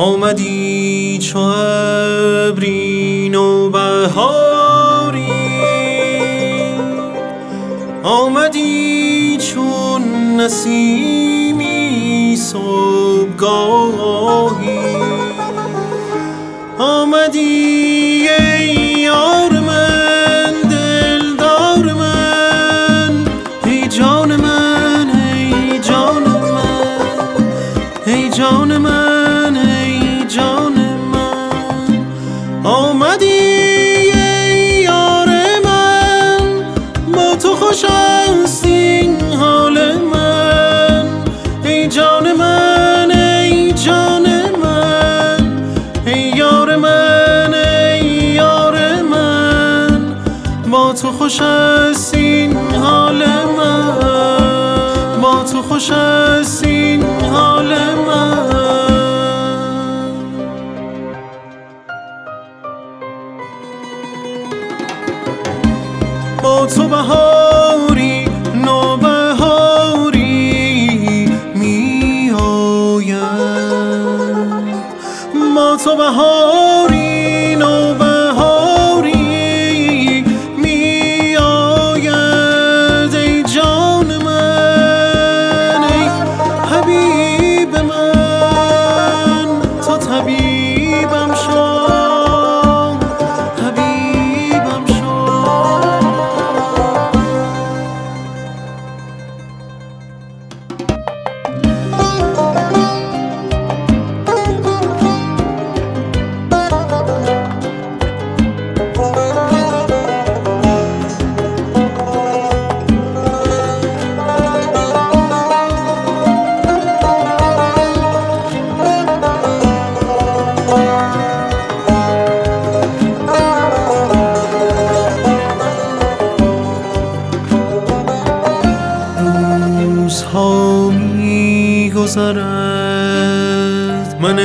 آمدی چو ابری نوبهاری، آمدی چون نسیمی صبحگاهی، آمدی ای یار من دلدار من، ای جان من ای جان من، ای جان من ای جان من، آمدی ای یار من، با تو خوش است این حال من، ای جان من ای جان من، ای یار من ای یار من، با تو خوش است این حال من، با تو خوش است این حال من. با تو بهاری نوبهاری می آید، با تو بهاری نوبهاری می آید، ای جان من ای حبیب من، تو طبیبم شو حبیبم شو. روزها می‌گذرد من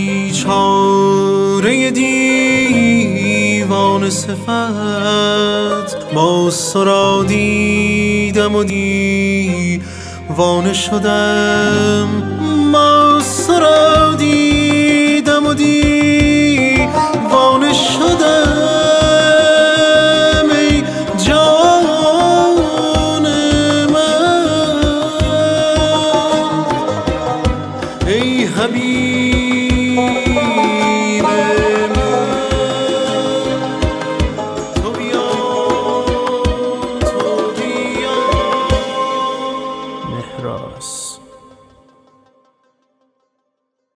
بیچاره دیوانه صفت، باز تو را دیدم و دیوانه شدم، باز تو را دیدم و